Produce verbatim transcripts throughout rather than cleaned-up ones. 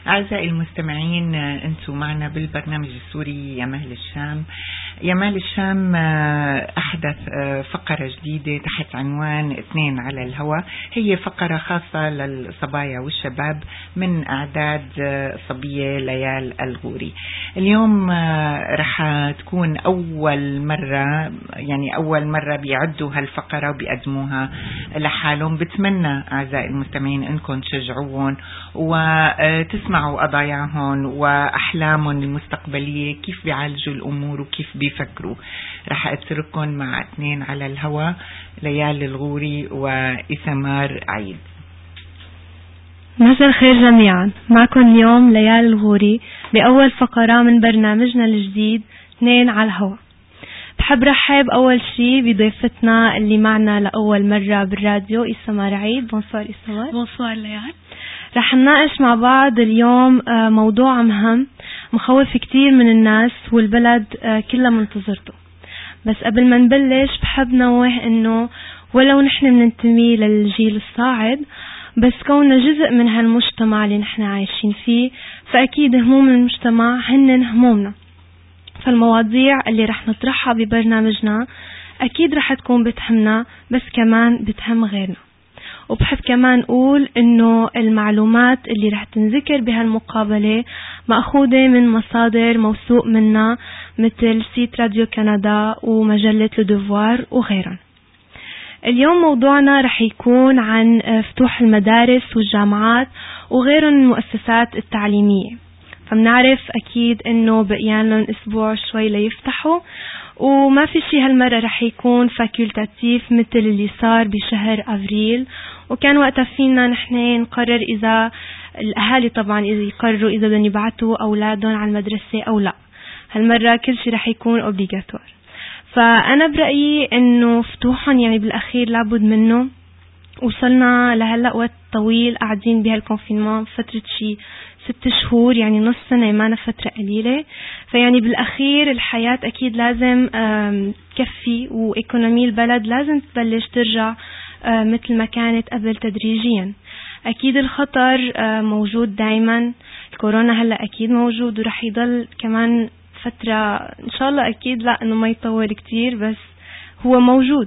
أعزائي المستمعين، أنتم معنا بالبرنامج السوري يمال الشام. يمال الشام أحدث فقرة جديدة تحت عنوان اثنين على الهوى. هي فقرة خاصة للصبايا والشباب من أعداد صبية ليال الغوري. اليوم رح تكون أول مرة، يعني أول مرة بيعدوا هالفقرة وبيقدموها لحالهم. بتمنى أعزائي المستمعين أنكم تشجعوهم وتسمعوا قضاياهم وأحلامهم المستقبلية، كيف بيعالجوا الأمور وكيف بيفكروا. رح أترككم مع اثنين على الهوى، ليال الغوري وإسمار عيد. مساء الخير جميعا، معكم اليوم ليال الغوري بأول فقرة من برنامجنا الجديد اثنين على الهوى. بحب رحب أول شي بضيفتنا اللي معنا لأول مرة بالراديو، إسمار عيد. بونسوار إسمار. بونسوار ليال. رح نناقش مع بعض اليوم موضوع مهم مخوف كتير من الناس والبلد كلها منتظرته. بس قبل ما نبلش بحب نوه انه ولو نحن مننتمي للجيل الصاعد، بس كوننا جزء من هالمجتمع اللي نحن عايشين فيه، فأكيد هموم المجتمع هن همومنا. فالمواضيع اللي رح نطرحها ببرنامجنا أكيد رح تكون بتهمنا، بس كمان بتهم غيرنا. وبحب كمان أقول إنه المعلومات اللي رح تنذكر بهالمقابلة مأخوذة من مصادر موثوق منها، مثل سيت راديو كندا ومجلة لودوفوار وغيرها. اليوم موضوعنا رح يكون عن فتوح المدارس والجامعات وغيرهم المؤسسات التعليمية. فمنعرف أكيد إنه بقيان لهم أسبوع شوي ليفتحوا، وما في شي هالمرة رح يكون فاكولتاتيف مثل اللي صار بشهر أفريل، وكان وقتها فينا نحن نقرر إذا الأهالي طبعا إذا يقرروا إذا بدهم يبعتوا أولادهم على المدرسة أو لا. هالمرة كل شي رح يكون أوبليغاتوار. فأنا برأيي إنه فتوحهم يعني بالأخير لابد منه. وصلنا لهلأ وقت طويل قاعدين بهالكونفينمان، فترة شي ست شهور، يعني نص سنة، معنا فترة قليلة. فيعني بالأخير الحياة أكيد لازم تكفي، وإيكونومي البلد لازم تبلش ترجع مثل ما كانت قبل تدريجيا. أكيد الخطر موجود دايما، الكورونا هلأ أكيد موجود ورح يضل كمان فترة إن شاء الله، أكيد لا إنه ما يطول كتير، بس هو موجود.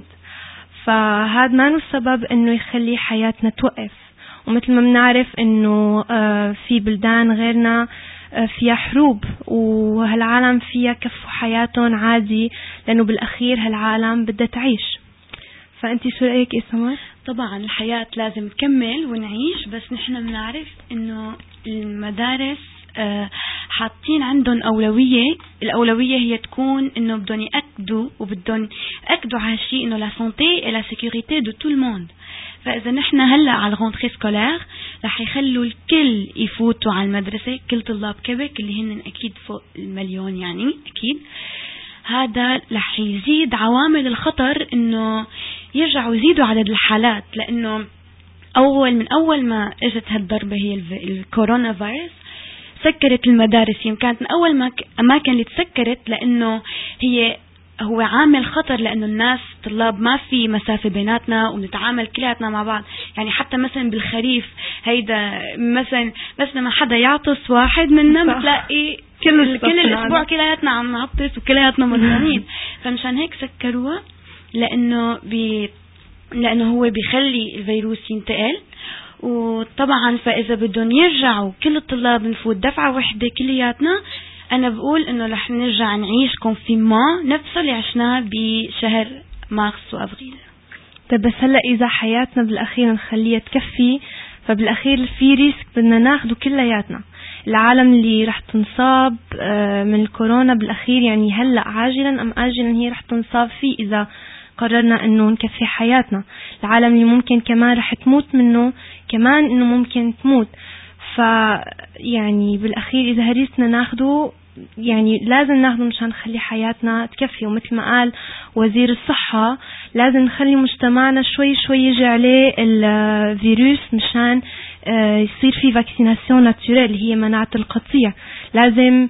فهذا ما هو السبب إنه يخلي حياتنا توقف. ومثل ما بنعرف إنه في بلدان غيرنا فيها حروب، وهالعالم فيها كفوا حياتهم عادي، لأنه بالأخير هالعالم بدها تعيش. فأنتي شو رأيك إسمار؟ طبعا الحياة لازم تكمل ونعيش، بس نحن بنعرف إنه المدارس آه حاطين عندهم أولوية. الأولوية هي تكون إنه بدهم يأكدوا وبدهم يأكدوا على شيء، إنه لا سانتي et la sécurité de tout le monde. فإذا نحن هلأ على الغونتري سكولير رح يخلوا الكل يفوتوا على المدرسة، كل طلاب كيبك اللي هن أكيد فوق المليون، يعني أكيد هذا رح يزيد عوامل الخطر إنه يرجعوا يزيدوا عدد الحالات. لأنه أول من أول ما إجت هالضربة هي الكورونا فيروس سكرت المدارس. يمكن كانت من أول ما أماكن اللي تسكرت، لأنه هي هو عامل خطر، لأنه الناس طلاب ما في مسافة بيناتنا ونتعامل كلياتنا مع بعض. يعني حتى مثلا بالخريف هيدا مثلا بس لما حدا يعطس واحد منا بتلاقي كل كل الأسبوع كلياتنا عم نعطس وكلياتنا مضمونين. فمشان هيك سكروها، لأنه بي لأنه هو بيخلي الفيروس ينتقل. وطبعا فإذا بدهم يرجعوا كل الطلاب نفوت دفعة واحدة كلياتنا، أنا بقول إنه رح نرجع نعيش كونفينمون نفسه اللي عشناه بشهر مارس وأبريل. طيب بس هلأ إذا حياتنا بالأخير نخليها تكفي، فبالأخير في ريسك بدنا ناخده كلياتنا. العالم اللي رح تنصاب من الكورونا بالأخير، يعني هلأ عاجلا أم آجلا هي رح تنصاب فيه إذا قررنا إنه نكفي حياتنا. العالم اللي ممكن كمان رح تموت منه كمان إنه ممكن تموت. فيعني بالأخير إذا هريسنا ناخده، يعني لازم ناخده مشان نخلي حياتنا تكفي. ومثل ما قال وزير الصحة، لازم نخلي مجتمعنا شوي شوي يجي عليه الفيروس مشان يصير في فاكسيناسيون ناتوريل اللي هي مناعة القطيع. لازم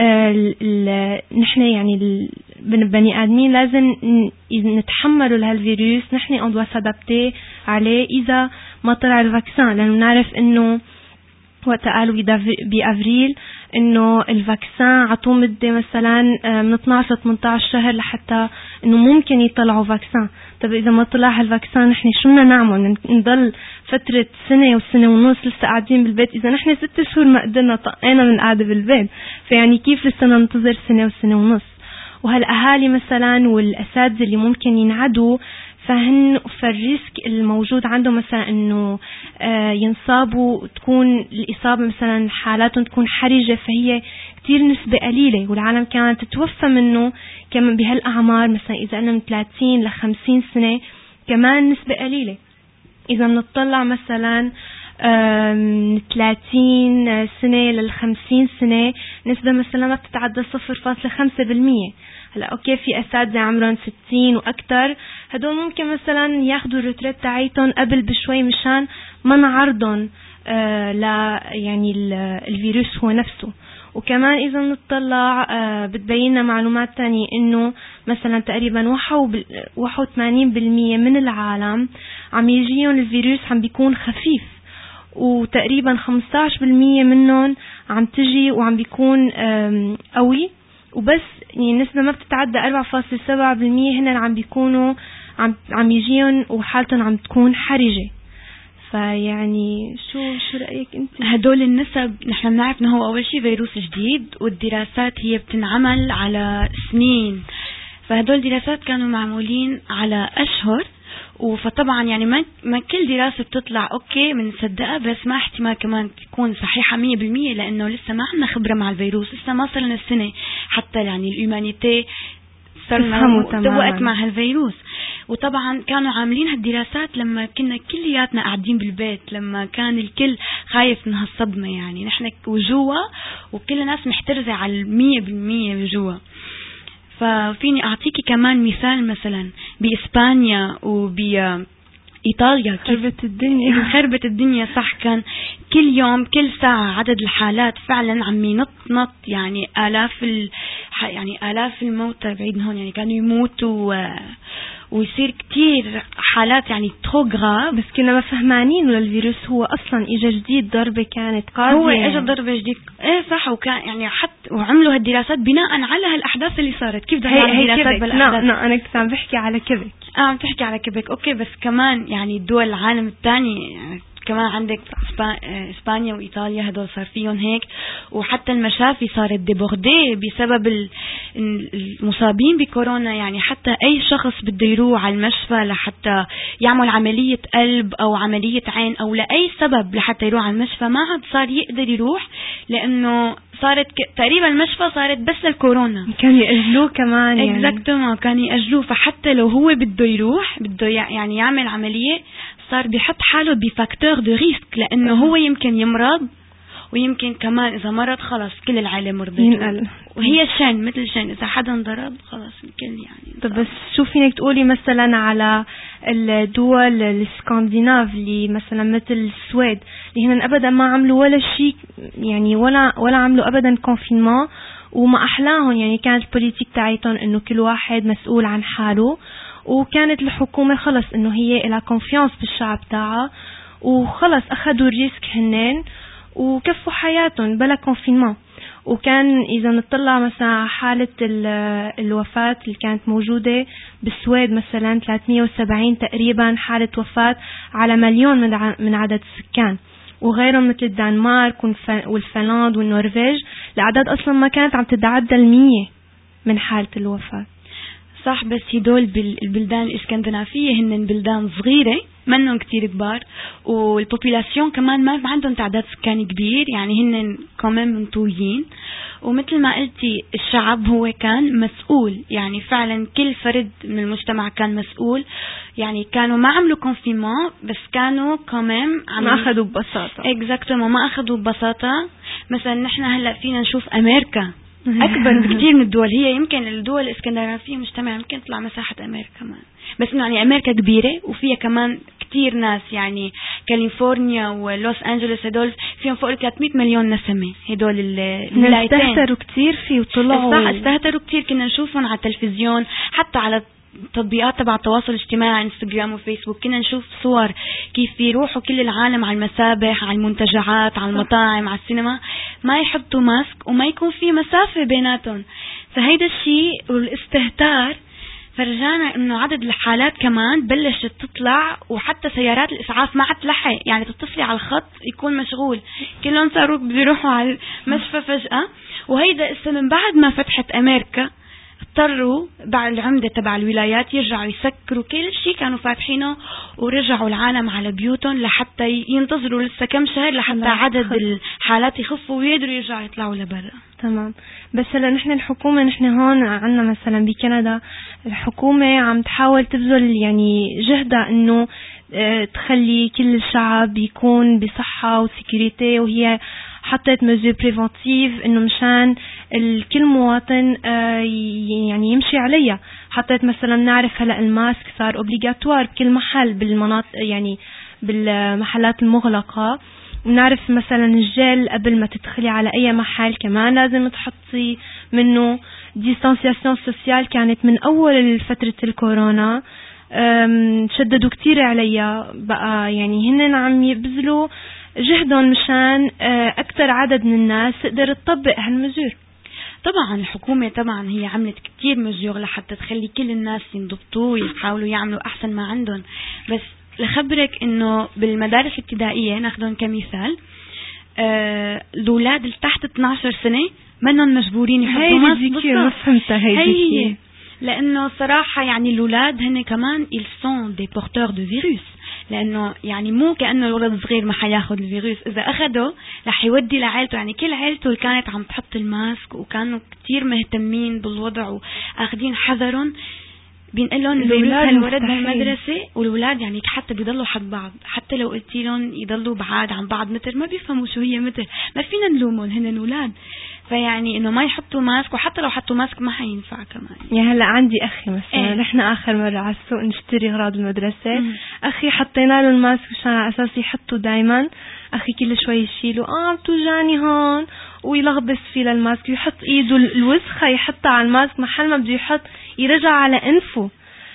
نحن يعني بني آدمين لازم نتحملوا لهالفيروس، نحن on doit s'adapter عليه إذا ما طلع الفاكسين، لأنه نعرف إنه وقت قالوا بأفريل إنه الفاكسان عطوه مدة مثلا من اثنعش ل ثمانية عشر شهر لحتى إنه ممكن يطلعوا فاكسان. طب إذا ما طلع هالفاكسان نحن شو بدنا نعمل؟ نضل فترة سنة وسنة ونص لسه قاعدين بالبيت؟ إذا نحن ست شهور ما قدرنا طقينا من قاعدة بالبيت، فيعني كيف لسه ننتظر سنة وسنة ونص؟ وهالأهالي مثلا والأساتذة اللي ممكن ينعدوا، فهن فالريسك الموجود عندهم مثلا انه آه ينصابوا، تكون الإصابة مثلا حالاتهم تكون حرجة، فهي كتير نسبة قليلة، والعالم كانت تتوفى منه كمان بهالأعمار. مثلا إذا قلنا من ثلاثين لخمسين سنة كمان نسبة قليلة. إذا بنطلع مثلا من ثلاثين سنة للخمسين سنة نسبة مثلا ما بتتعدى صفر فاصلة خمسة بالمية. هلا اوكي في اساتذه عمرهم ستين واكثر، هدول ممكن مثلا ياخذوا الريتريت تاعيتهم قبل بشوي مشان ما نعرضهم آه لا يعني الفيروس هو نفسه. وكمان اذا نطلع آه بتبيننا معلومات تانية انه مثلا تقريبا واحد وثمانين بالمية من العالم عم يجيهم الفيروس عم بيكون خفيف، وتقريبا خمسة عشر بالمية منهم عم تجي وعم بيكون قوي، وبس يعني النسبة ما بتتعدى أربعة فاصلة سبعة بالمية هن عم بيكونوا عم عم يجيهم وحالتهم عم تكون حرجة. فيعني شو شو رأيك انت؟ هدول النسب نحن بنعرف انه هو اول شيء فيروس جديد، والدراسات هي بتنعمل على سنين، فهدول الدراسات كانوا معمولين على أشهر، فطبعا يعني ما ما كل دراسة بتطلع اوكي بنصدقها، بس ما احتمال كمان تكون صحيحة مية بالمية، لانه لسه ما عندنا خبرة مع الفيروس، لسه ما صار لنا السنة حتى يعني الهيومانيتي صرنا وقت مع هالفيروس. وطبعا كانوا عاملين هالدراسات لما كنا كلياتنا قاعدين بالبيت، لما كان الكل خايف من هالصدمة، يعني نحن وجوا وكل الناس محترزة على المية بالمية وجوا. ففيني أعطيكي كمان مثال، مثلا بإسبانيا وبإيطاليا خربت الدنيا خربت الدنيا صح. كان كل يوم كل ساعة عدد الحالات فعلا عم ينط نط، يعني آلاف ال... يعني آلاف الموتى بعيد هون، يعني كانوا يموتوا و... ويصير كتير حالات يعني تروغرا. بس كنا ما فهمانين ولا الفيروس هو أصلا إجا جديد، ضربة كانت قاسية، هو إجا ضربة جديد ايه صح. وكان يعني حتى وعملوا هالدراسات بناء على هالأحداث اللي صارت. كيف بدنا نعمل دراسات بالأحداث؟ لا أنا كنت عم بحكي على كيبك. اه عم تحكي على كيبك اوكي، بس كمان يعني دول العالم الثاني يعني كمان عندك إسبانيا وإيطاليا هدول صار فيهم هيك، وحتى المشافي صارت ديبوردي بسبب المصابين بكورونا. يعني حتى أي شخص بده يروح على المشفى لحتى يعمل عملية قلب أو عملية عين أو لأي سبب لحتى يروح على المشفى ما عاد صار يقدر يروح، لأنه صارت تقريبا المشفى صارت بس للكورونا. كان يأجلوه كمان يعني اكزاكتومون كان يأجلوه. فحتى لو هو بده يروح بده يعني يعمل عملية صار بيحط حاله بفاكتور دو ريسك، لأنه هو يمكن يمرض، ويمكن كمان إذا مرض خلاص كل العائلة مرضت. ينقل. وهي شان مثل شان إذا حدا انضرب خلاص الكل يعني. طب بس شو فينك تقولي مثلا على الدول الاسكندناف اللي مثلا مثل السويد اللي هن أبدا ما عملوا ولا شيء، يعني ولا ولا عملوا أبدا كونفينمون، وما أحلاهم يعني كانت البوليتيك تاعيتهم إنه كل واحد مسؤول عن حاله، وكانت الحكومة خلص إنه هي إلها كونفيانس بالشعب تاعها، وخلص أخذوا الريسك هنن وكفوا حياتهم بلا كونفينمون. وكان إذا نطلع مثلا حالة الوفاة اللي كانت موجودة بالسويد مثلا ثلاثمية وسبعين تقريبا حالة وفاة على مليون من عدد السكان، وغيرهم مثل الدنمارك والفنلند والنرويج الأعداد أصلا ما كانت عم تتعدى المية من حالة الوفاة. صح، بس هدول بالبلدان الإسكندنافية هن بلدان صغيرة منهم كتير كبار، والبوبولاسيون كمان ما عندهم تعداد سكاني كبير، يعني هن كمان منطويين. ومثل ما قلتي الشعب هو كان مسؤول، يعني فعلا كل فرد من المجتمع كان مسؤول، يعني كانوا ما عملوا كونفينمون بس كانوا كمان ما أخذوا ببساطة. اكزاكتومون ما أخذوا ببساطة. مثلا نحن هلأ فينا نشوف أمريكا أكبر بكثير من الدول، هي يمكن الدول الإسكندنافية مجتمع يمكن تطلع مساحة أمريكا كمان، بس إنه يعني أمريكا كبيرة وفيها كمان كتير ناس، يعني كاليفورنيا ولوس أنجلوس هدول فيهم فوق ثلاثمية مليون نسمة. هدول الولايتين استهتروا كتير فيه وطلعوا صح استهتروا كتير، كنا نشوفهم على التلفزيون حتى على تطبيقات تبع التواصل الاجتماعي انستغرام وفيسبوك كنا نشوف صور كيف بيروحوا كل العالم على المسابح، على المنتجعات، على المطاعم، على السينما، ما يحطوا ماسك وما يكون في مسافة بيناتهم. فهيدا الشيء والاستهتار فرجانا انه عدد الحالات كمان بلشت تطلع، وحتى سيارات الاسعاف ما عاد تلحق، يعني تتصلي على الخط يكون مشغول، كلهم صاروا بيروحوا على المشفى فجأة. وهيدا اسا من بعد ما فتحت امريكا اضطروا بعد العمدة تبع الولايات يرجعوا يسكروا كل شيء كانوا فاتحينه، ورجعوا العالم على بيوتهم لحتى ينتظروا لسه كم شهر لحتى عدد الحالات يخفوا ويقدروا يرجعوا يطلعوا لبرا. تمام. بس هلا نحن الحكومة، نحن هون عنا مثلا بكندا الحكومة عم تحاول تبذل يعني جهدها انه تخلي كل الشعب يكون بصحة وسيكوريتي، وهي حطت مزور بريفنتيف انه مشان كل مواطن يعني يمشي عليها. حطت مثلا نعرف هلا الماسك صار اوبليغاتوار بكل محل بالمناطق، يعني بالمحلات المغلقة. ونعرف مثلا الجل قبل ما تدخلي على اي محل كمان لازم تحطي منه. ديستانسياسيون سوسيال كانت من اول فترة الكورونا شددوا كتير عليها بقى، يعني هن عم يبذلوا جهدهم مشان اكثر عدد من الناس تقدر تطبق هالمزور. طبعا الحكومة طبعا هي عملت كتير مزور لحتى تخلي كل الناس ينضبطوا ويحاولوا يعملوا احسن ما عندهم. بس لخبرك انه بالمدارس الابتدائية ناخدهم كمثال، آه الأولاد اللي تحت اثنعش سنة منهم مجبورين يحطوا ماسك. ما فهمتها هي هي لأنه صراحة يعني الأولاد هن كمان ils sont des porteurs de virus، لأنه يعني مو كأنه الولد صغير ما حياخد الفيروس، إذا أخده رح يودي لعائلته. يعني كل عائلته اللي كانت عم تحط الماسك وكانوا كتير مهتمين بالوضع وأخدين حذرهم بينقلهم الفيروس هالولد بالمدرسة. والولاد يعني حتى بيضلوا حد بعض، حتى لو قلتي لهم يضلوا بعاد عن بعض متر ما بيفهموا شو هي متر، ما فينا نلومهم هن الولاد. فيعني انه ما يحطوا ماسك، وحتى لو حطوا ماسك ما حينفع كمان. يعني هلا عندي اخي مثلا، نحن ايه؟ اخر مرة على السوق نشتري اغراض المدرسة، مم. اخي حطينا له الماسك مشان على اساس يحطه دايما. اخي كل شوي يشيله، اه بتوجعني هون، ويلغبس فيه للماسك، يحط ايده الوسخة يحطها على الماسك محل ما بده يحط يرجع على انفه.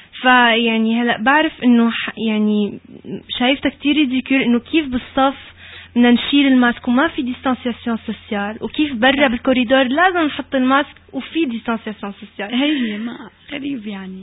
فيعني هلا بعرف انه يعني شايفتها كتير ريديكول انه كيف بالصف بدنا نشيل الماسك وما في ديستانسياسيون سوسيال، وكيف برا بالكوريدور لازم نحط الماسك وفي ديستانسياسيون سوسيال. هي ما غريب يعني.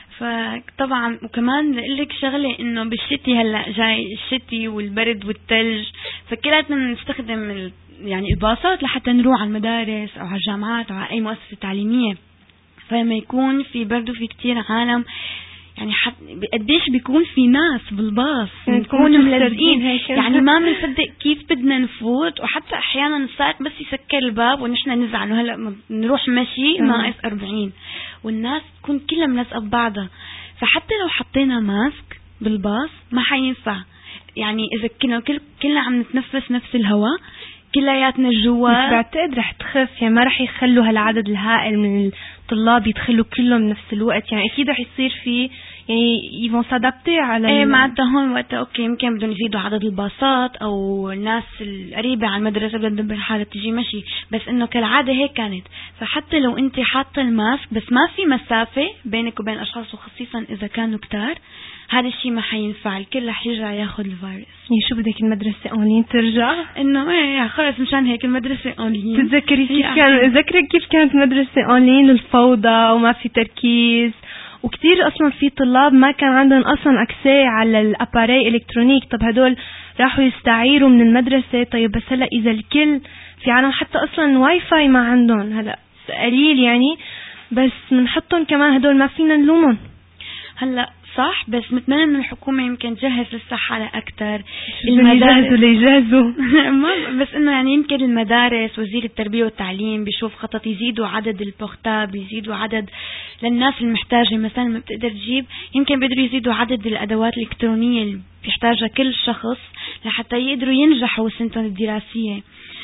فطبعا وكمان لك شغله انه بالشتي هلا جاي الشتي والبرد والثلج، فكلاتنا نستخدم يعني الباصات لحتى نروح على المدارس او على الجامعات او على اي مؤسسه تعليميه. فلما يكون في برد وفي كتير عالم، يعني قديش بيكون في ناس بالباص نكون ملزقين، يعني ما بنصدق كيف بدنا نفوت. وحتى احيانا السائق بس يسكر الباب ونحن نزعل هلا نروح مشي ناقص أربعين، والناس تكون كلها ملزقه ببعضها. فحتى لو حطينا ماسك بالباص ما حينفع، يعني اذا كنا كل كلنا عم نتنفس نفس الهواء كلياتنا جوا، بس بعتقد رح تخف. يعني ما رح يخلوا هالعدد الهائل من الطلاب يدخلوا كلهم بنفس الوقت، يعني اكيد رح يصير في يعني يفون سادابتي على ايه معناتها هون وقتها اوكي يمكن بدهم يزيدوا عدد الباصات او الناس القريبه على المدرسه بدها تدبر حالها تجي مشي. بس انه كالعاده هيك كانت. فحتى لو انت حاطه الماسك بس ما في مسافه بينك وبين اشخاص، وخصيصا اذا كانوا كتار، هذا الشيء ما حينفع، الكل رح يرجع ياخذ الفيروس. يعني شو بدك المدرسه اونلاين ترجع؟ انه ايه خلص مشان هيك المدرسه اونلاين. تتذكري كيف كان ذكرك كيف كانت مدرسه اونلاين، الفوضى وما في تركيز، وكتير اصلا في طلاب ما كان عندهم اصلا اكسي على الاباري الكترونيك. طب هدول راحوا يستعيروا من المدرسه. طيب بس هلا اذا الكل في عالم حتى اصلا واي فاي ما عندهم، هلا قليل يعني، بس بنحطهم كمان هدول ما فينا نلومهم. هلا صح، بس نتمنى ان الحكومه يمكن تجهز للصحه على اكثر. المدارس اللي يجهزوا بس انه يعني يمكن المدارس وزير التربيه والتعليم بيشوف خطط يزيدوا عدد البورتاب، يزيدوا عدد للناس المحتاجه مثلا ما بتقدر تجيب، يمكن بيقدروا يزيدوا عدد الادوات الالكترونيه اللي بيحتاجها كل شخص لحتى يقدروا ينجحوا سنتهم الدراسيه.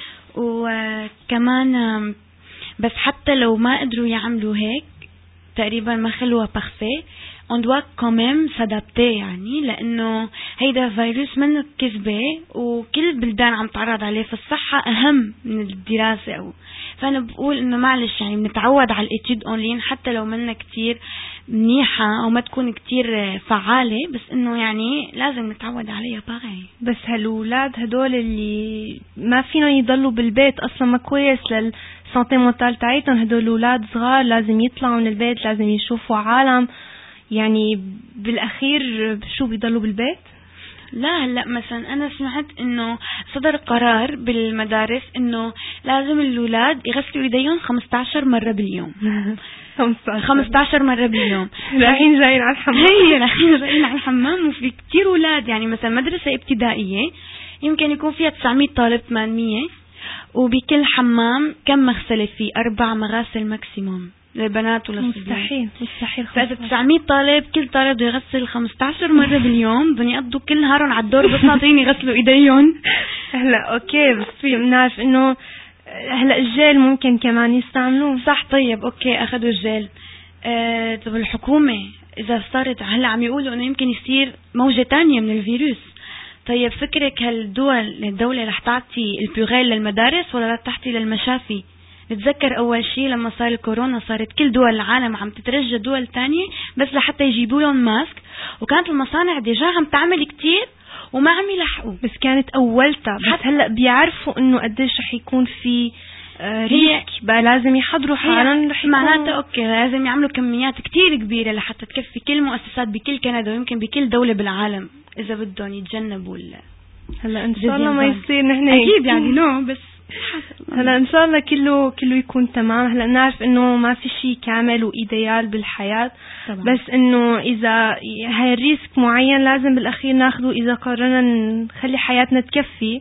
وكمان بس حتى لو ما قدروا يعملوا هيك تقريبا ما خلوها بارفي، on doit quand même s'adapter، يعني لأنه هيدا فيروس منه كذبة وكل البلدان عم تعرض عليه، فالصحة أهم من الدراسة. فأنا بقول إنه معلش يعني بنتعود على الإتيود أونلاين حتى لو منا كتير منيحة أو ما تكون كتير فعالة، بس إنه يعني لازم نتعود عليها باغي. بس هالولاد هدول اللي ما فينا يضلوا بالبيت أصلا ما كويس للسانتي مونتال تاعيتهم، هدول أولاد صغار لازم يطلعوا من البيت، لازم يشوفوا عالم، يعني بالأخير شو بيضلوا بالبيت؟ لا هلا مثلا انا سمعت انه صدر قرار بالمدارس انه لازم الاولاد يغسلوا ايديهم خمسة عشر مرة باليوم. خمسة عشر مرة باليوم. رايحين جايين على الحمام. هي رايحين جايين على الحمام. وفي كتير اولاد يعني مثلا مدرسة ابتدائية يمكن يكون فيها تسعمية طالب ثمانمية، وبكل حمام كم مغسلة فيه؟ اربع مغاسل ماكسيموم للبنات وللصبيان. مستحيل مستحيل. فإذا تسعمية طالب كل طالب بده يغسل خمسة عشر مرة باليوم، بدهم يقضوا كل نهارهم على الدور بس ناطرين يغسلوا ايديهم. هلا اوكي بس في بنعرف انه هلا الجيل ممكن كمان يستعملوه. صح. طيب اوكي اخذوا الجيل. آه طب الحكومة اذا صارت هلا عم يقولوا انه يمكن يصير موجة تانية من الفيروس، طيب فكرك هالدول الدولة رح تعطي البيغيل للمدارس ولا رح تعطي للمشافي؟ نتذكر أول شيء لما صار الكورونا صارت كل دول العالم عم تترجى دول تانية بس لحتى يجيبوا لهم ماسك، وكانت المصانع ديجا عم تعمل كتير وما عم يلحقوا، بس كانت أولتها. بس هلأ بيعرفوا إنه قديش رح يكون في آه ريسك، بقى لازم يحضروا حالهم. رح معناته أوكي لازم يعملوا كميات كتير كبيرة لحتى تكفي كل مؤسسات بكل كندا ويمكن بكل دولة بالعالم إذا بدهم يتجنبوا. هلا إن شاء الله ما يصير نحن أكيد يعني نو بس هلا ان شاء الله كله كله يكون تمام. هلا نعرف انه ما في شيء كامل وايديال بالحياه طبعا. بس انه اذا هاي الريسك معين لازم بالاخير ناخده اذا قررنا نخلي حياتنا تكفي.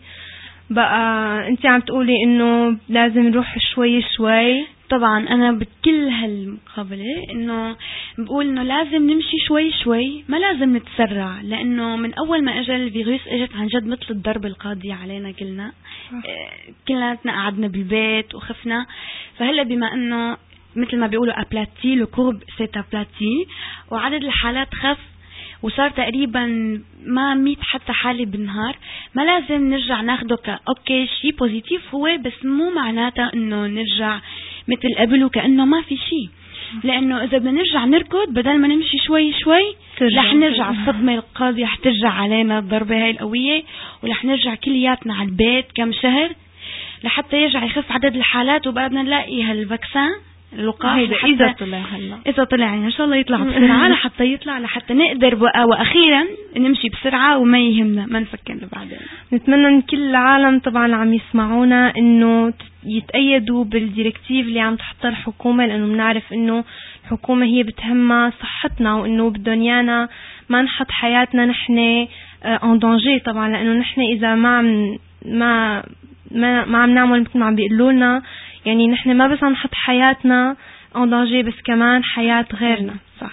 بقى انت عم تقولي انه لازم نروح شوي شوي. طبعا انا بكل هالمقابله انه بقول انه لازم نمشي شوي شوي، ما لازم نتسرع، لانه من اول ما اجى الفيروس اجت عن جد مثل الضرب القاضي علينا كلنا. كلنا قعدنا بالبيت وخفنا. فهلا بما انه مثل ما بيقولوا ابلاتي لو كورب سيت ابلاتي، وعدد الحالات خف وصار تقريبا ما مية حتى حالة بالنهار، ما لازم نرجع ناخده ك اوكي شيء بوزيتيف هو، بس مو معناته انه نرجع مثل قبل وكأنه ما في شيء. لانه اذا بدنا نرجع نركض بدل ما نمشي شوي شوي رح نرجع الصدمة القاضية، رح ترجع علينا الضربة هاي القوية، ورح نرجع كلياتنا على البيت كم شهر لحتى يرجع يخف عدد الحالات، وبقى بدنا نلاقي هالفاكسان اللقاح إذا طلع هلا إذا طلع يعني إن شاء الله يطلع بسرعة لحتى يطلع لحتى نقدر بقى وأخيرا نمشي بسرعة وما يهمنا ما نفكر بعدين. نتمنى إن كل العالم طبعا عم يسمعونا إنه يتأيدوا بالديركتيف اللي عم تحطها الحكومة، لأنه بنعرف إنه الحكومة هي بتهمها صحتنا، وإنه بدنيانا ما نحط حياتنا نحن ان دانجي طبعا، لأنه نحن إذا ما عم ما ما, ما عم نعمل مثل ما عم بيقولوا لنا، يعني نحن ما بس عم نحط حياتنا ان دانجي بس كمان حياة غيرنا. صح.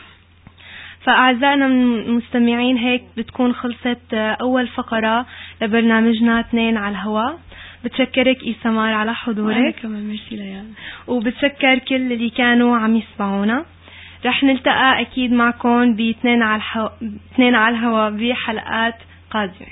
فأعزائنا المستمعين هيك بتكون خلصت أول فقرة لبرنامجنا اثنين على الهواء. بتشكرك إيسامار على حضورك كمان ميرسي ليال، وبتشكر كل اللي كانوا عم يسمعونا. رح نلتقى أكيد معكم باثنين على الهواء اثنين على الهواء بحلقات قادمة.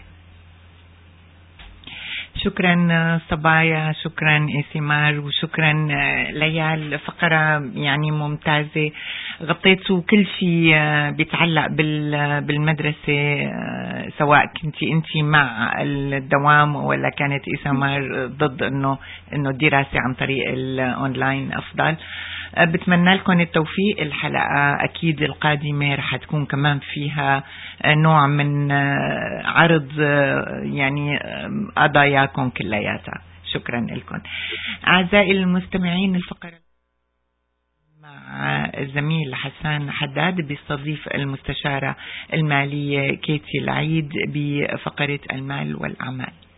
شكرا صبايا، شكرا إيسمار، وشكرا ليال. فقرة يعني ممتازة، غطيتوا كل شيء بيتعلق بالمدرسة، سواء كنتي انتي مع الدوام ولا كانت إيسمار ضد انه انه الدراسة عن طريق الاونلاين افضل. بتمنى لكم التوفيق. الحلقة أكيد القادمة رح تكون كمان فيها نوع من عرض يعني قضاياكم كلياتها. شكرا لكم أعزائي المستمعين. الفقرة مع الزميل حسان حداد بيستضيف المستشارة المالية كيتي العيد بفقرة المال والأعمال.